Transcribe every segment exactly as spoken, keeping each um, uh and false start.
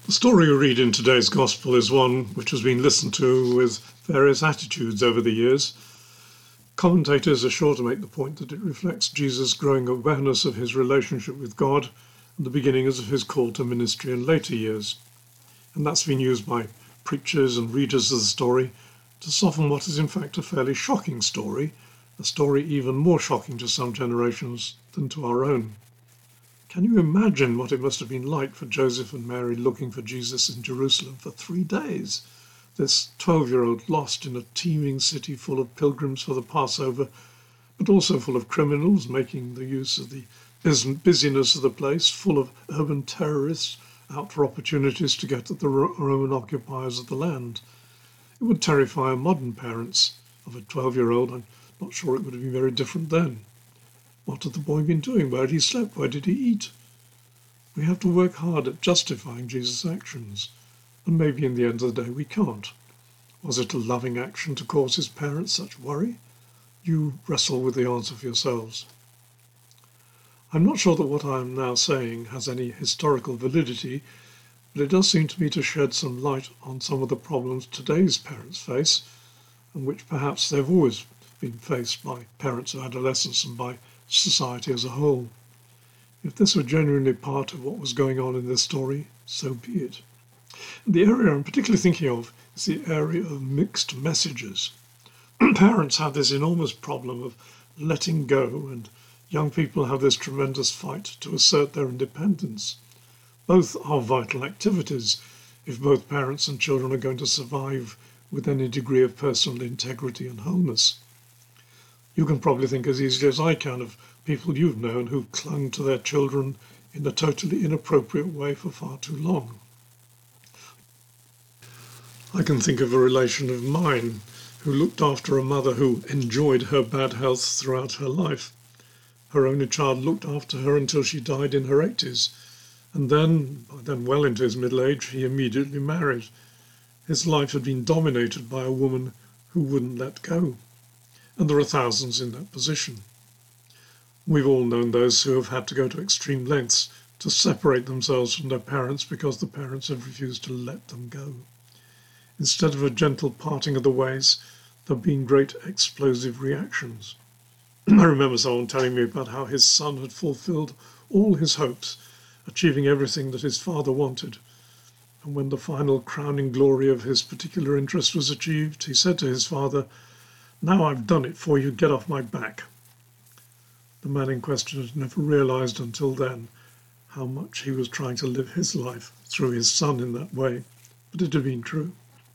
The story we read in today's Gospel is one which has been listened to with various attitudes over the years. Commentators are sure to make the point that it reflects Jesus' growing awareness of his relationship with God and the beginnings of his call to ministry in later years. And that's been used by preachers and readers of the story to soften what is in fact a fairly shocking story, a story even more shocking to some generations than to our own. Can you imagine what it must have been like for Joseph and Mary looking for Jesus in Jerusalem for three days? This twelve-year-old lost in a teeming city full of pilgrims for the Passover, but also full of criminals making the use of the busyness of the place, full of urban terrorists out for opportunities to get at the Roman occupiers of the land. It would terrify modern parents of a twelve-year-old. I'm not sure it would have been very different then. What had the boy been doing? Where had he slept? Where did he eat? We have to work hard at justifying Jesus' actions, and maybe in the end of the day we can't. Was it a loving action to cause his parents such worry? You wrestle with the answer for yourselves. I'm not sure that what I am now saying has any historical validity, but it does seem to me to shed some light on some of the problems today's parents face, and which perhaps they've always been faced by parents of adolescents and by society as a whole. If this were genuinely part of what was going on in this story, so be it. The area I'm particularly thinking of is the area of mixed messages. Parents have this enormous problem of letting go, and young people have this tremendous fight to assert their independence. Both are vital activities if both parents and children are going to survive with any degree of personal integrity and wholeness. You can probably think as easily as I can of people you've known who've clung to their children in a totally inappropriate way for far too long. I can think of a relation of mine who looked after a mother who enjoyed her bad health throughout her life. Her only child looked after her until she died in her eighties, and then, by then well into his middle age, he immediately married. His life had been dominated by a woman who wouldn't let go. And there are thousands in that position. We've all known those who have had to go to extreme lengths to separate themselves from their parents because the parents have refused to let them go. Instead of a gentle parting of the ways, there have been great explosive reactions. I remember someone telling me about how his son had fulfilled all his hopes, achieving everything that his father wanted. And when the final crowning glory of his particular interest was achieved, he said to his father, "Now I've done it for you, get off my back." The man in question had never realized until then how much he was trying to live his life through his son in that way, but it had been true.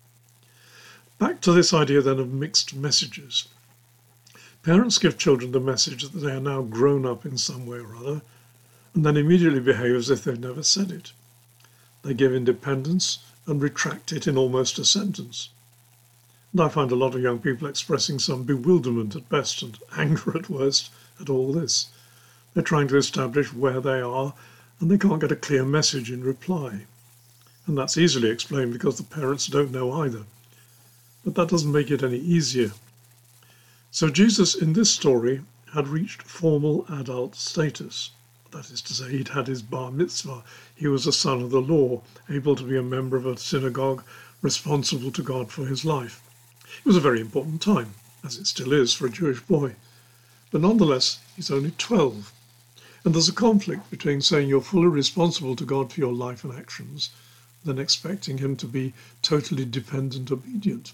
Back to this idea then of mixed messages. Parents give children the message that they are now grown up in some way or other, and then immediately behave as if they've never said it. They give independence and retract it in almost a sentence. And I find a lot of young people expressing some bewilderment at best and anger at worst at all this. They're trying to establish where they are, and they can't get a clear message in reply. And that's easily explained because the parents don't know either. But that doesn't make it any easier. So Jesus in this story had reached formal adult status. That is to say, he'd had his bar mitzvah. He was a son of the law, able to be a member of a synagogue, responsible to God for his life. It was a very important time, as it still is for a Jewish boy. But nonetheless, he's only twelve. And there's a conflict between saying you're fully responsible to God for your life and actions, than expecting him to be totally dependent obedient.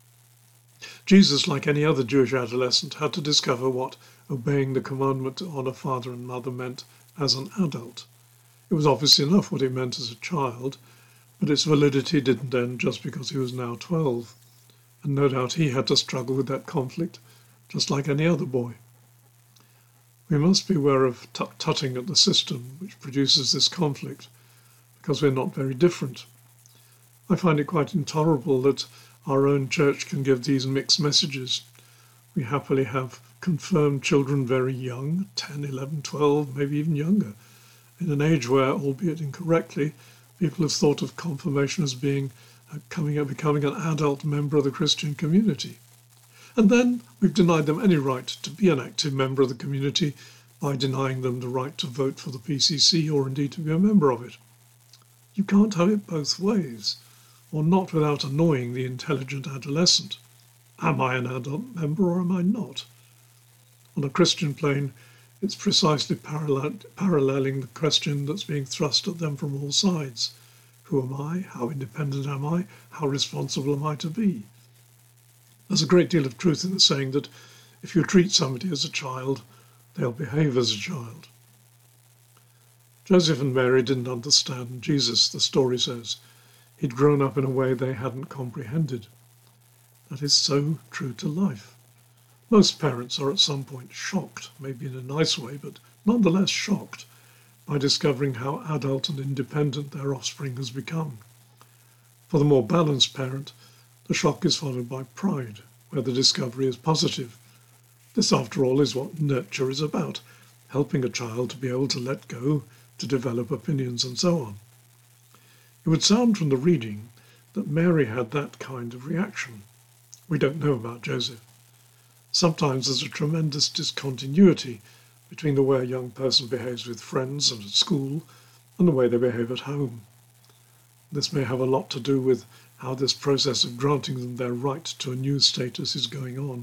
Jesus, like any other Jewish adolescent, had to discover what obeying the commandment to honor father and mother meant as an adult. It was obvious enough what it meant as a child, but its validity didn't end just because he was now twelve. And no doubt he had to struggle with that conflict, just like any other boy. We must beware of tut-tutting at the system which produces this conflict, because we're not very different. I find it quite intolerable that our own church can give these mixed messages. We happily have confirmed children very young, ten, eleven, twelve, maybe even younger, in an age where, albeit incorrectly, people have thought of confirmation as being uh, coming up, becoming an adult member of the Christian community. And then we've denied them any right to be an active member of the community by denying them the right to vote for the P C C or indeed to be a member of it. You can't have it both ways, or not without annoying the intelligent adolescent. Am I an adult member or am I not? On a Christian plane, it's precisely parallel, paralleling the question that's being thrust at them from all sides. Who am I? How independent am I? How responsible am I to be? There's a great deal of truth in the saying that if you treat somebody as a child, they'll behave as a child. Joseph and Mary didn't understand Jesus, the story says. He'd grown up in a way they hadn't comprehended. That is so true to life. Most parents are at some point shocked, maybe in a nice way, but nonetheless shocked, by discovering how adult and independent their offspring has become. For the more balanced parent, the shock is followed by pride, where the discovery is positive. This, after all, is what nurture is about, helping a child to be able to let go, to develop opinions and so on. It would sound from the reading that Mary had that kind of reaction. We don't know about Joseph. Sometimes there's a tremendous discontinuity between the way a young person behaves with friends and at school and the way they behave at home. This may have a lot to do with how this process of granting them their right to a new status is going on.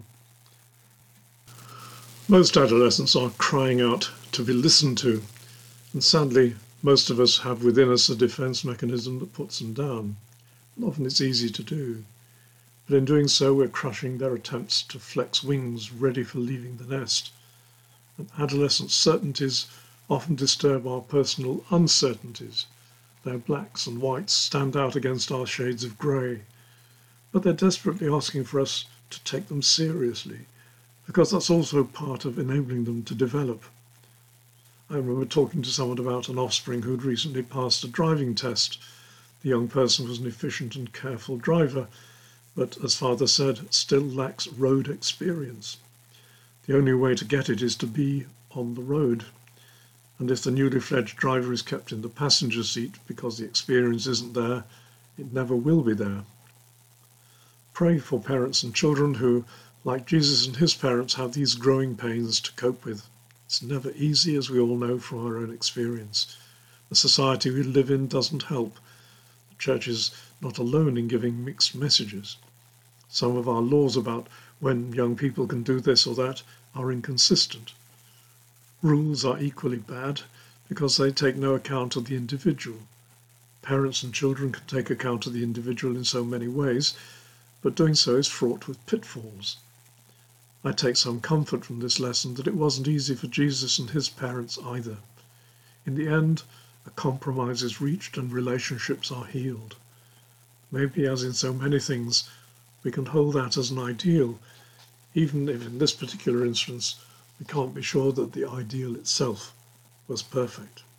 Most adolescents are crying out to be listened to, and sadly, most of us have within us a defense mechanism that puts them down. And often it's easy to do. But in doing so, we're crushing their attempts to flex wings ready for leaving the nest. And adolescent certainties often disturb our personal uncertainties. Their blacks and whites stand out against our shades of grey. But they're desperately asking for us to take them seriously, because that's also part of enabling them to develop. I remember talking to someone about an offspring who'd recently passed a driving test. The young person was an efficient and careful driver, but, as father said, still lacks road experience. The only way to get it is to be on the road. And if the newly fledged driver is kept in the passenger seat because the experience isn't there, it never will be there. Pray for parents and children who, like Jesus and his parents, have these growing pains to cope with. It's never easy, as we all know from our own experience. The society we live in doesn't help. The church is not alone in giving mixed messages. Some of our laws about when young people can do this or that are inconsistent. Rules are equally bad because they take no account of the individual. Parents and children can take account of the individual in so many ways, but doing so is fraught with pitfalls. I take some comfort from this lesson that it wasn't easy for Jesus and his parents either. In the end, a compromise is reached and relationships are healed. Maybe, as in so many things, we can hold that as an ideal, even if in this particular instance we can't be sure that the ideal itself was perfect.